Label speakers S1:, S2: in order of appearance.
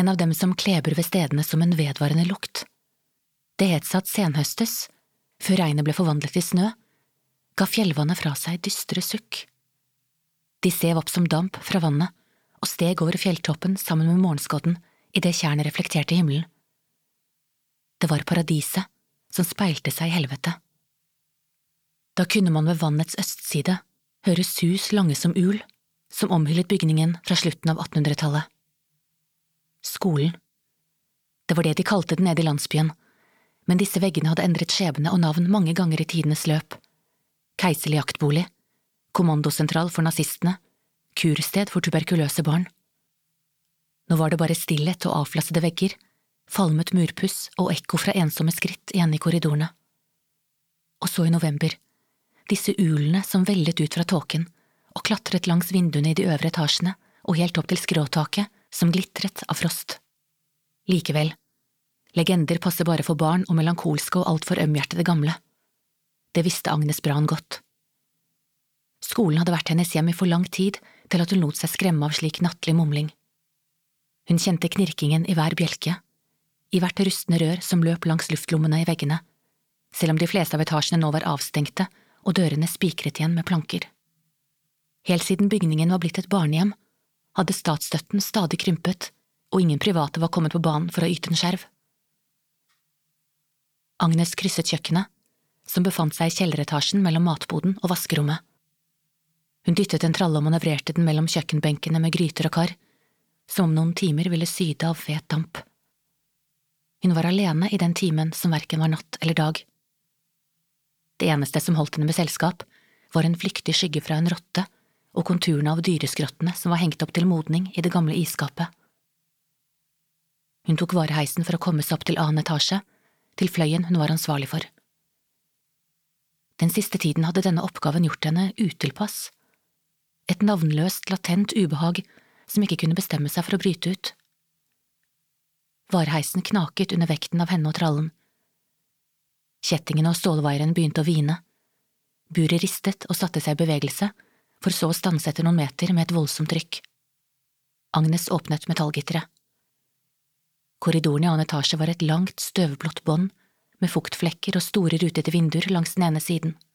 S1: en av dem som kleber ved stedene som en vedvarende lukt. Det het seg at senhøstes, før regnet ble forvandlet til snø, ga fjellvannet fra seg dystre sukk. De sev opp som damp fra vannet og steg over fjelltoppen sammen med morgenskodden i det tjernet reflekterte himmelen. Det var paradiset som speilte seg i helvete. Da kunne man ved vannets østside høre sus lange som ul, som omhyllet bygningen fra slutten av 1800-tallet. Skolen. Det var det de kalte den nede i landsbyen, men disse veggene hadde endret skjebne og navn mange ganger i tidenes løp. Keiserlig jaktbolig, kommandosentral for nazistene, kursted for tuberkuløse barn. Nå var det bare stillhet og avflassede vegger, falmet murpuss og ekko fra ensomme skritt igjen i korridorene. Og så i november, disse ulene som vellet ut fra tåken og klatret langs vinduene i de øvre etasjene og helt opp til skråtaket som glitret av frost. Likevel, legender passer bare for barn og melankolske og altfor ømhjertede gamle. Det visste Agnes Braun godt. Skolen hadde vært hennes hjem i for lang tid til at hun lot seg skremme av slik nattlig mumling. Hun kjente knirkingen i hver bjelke, i hvert rustne rør som løp langs luftlommene i veggene, selv om de fleste av etasjene nå var avstengte og dørene spikret igjen med planker. Helt siden bygningen var blitt et barnehjem, hadde statsstøtten stadig krympet, og ingen private var kommet på banen for å yte en skjerv. Agnes krysset kjøkkenet, som befant seg i kjelleretasjen mellom matboden og vaskerommet. Hun dyttet en tralle og manøvrerte den mellom kjøkkenbenkene med gryter og kar, som om noen timer ville syde av fet damp. Hun var alene i den timen som hverken var natt eller dag. Det eneste som holdt henne med selskap, var en flyktig skygge fra en rotte og konturene av dyreskrottene som var hengt opp til modning i det gamle isskapet. Hun tok vareheisen for å komme seg opp til annen etasje, til fløyen hun var ansvarlig for. Den siste tiden hadde denne oppgaven gjort henne utilpass. Et navnløst, latent ubehag som ikke kunne bestemme seg for å bryte ut. Vareheisen knaket under vekten av henne og trallen. Kjettingene og stålvaieren begynte å hvine. Buret ristet og satte seg i bevegelse, for så å stanse etter noen meter med et voldsomt trykk. Agnes åpnet metallgitteret. Korridoren i annen etasje var et langt, støvblått bånd, med fuktflekker og store rutete vinduer langs den ene siden.